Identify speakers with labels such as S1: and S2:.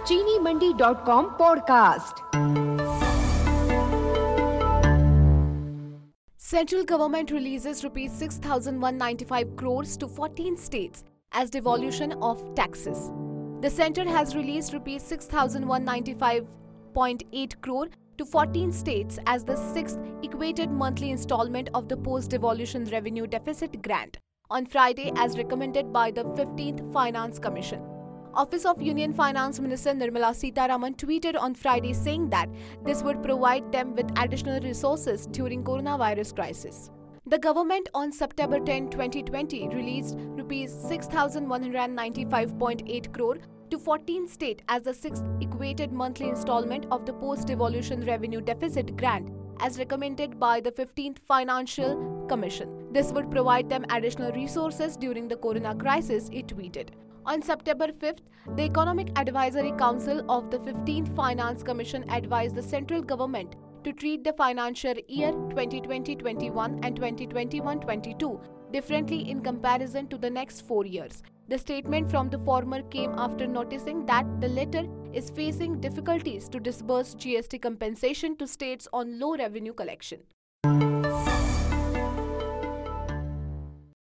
S1: चीनीमंडी.com podcast.
S2: Central government releases rupees 6,195 crores to 14 states as devolution of taxes. The centre has released rupees 6,195.8 crore to 14 states as the sixth equated monthly installment of the post-devolution revenue deficit grant on Friday as recommended by the 15th Finance Commission. Office of Union Finance Minister Nirmala Sitharaman tweeted on Friday saying that this would provide them with additional resources during coronavirus crisis. The government on September 10, 2020 released rupees 6,195.8 crore to 14 states as the sixth equated monthly installment of the post-devolution revenue deficit grant as recommended by the 15th Financial Commission. This would provide them additional resources during the corona crisis, it tweeted. On September 5th, the Economic Advisory Council of the 15th Finance Commission advised the central government to treat the financial year 2020-21 and 2021-22 differently in comparison to the next 4 years. The statement from the former came after noticing that the latter is facing difficulties to disburse GST compensation to states on low revenue collection.